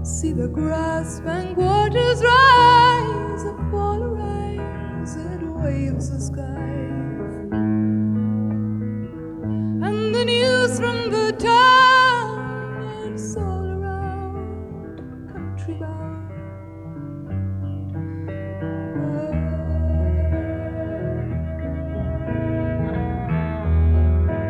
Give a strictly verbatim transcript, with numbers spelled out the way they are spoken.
See the grass bank waters rise and fall, rise, it waves the sky.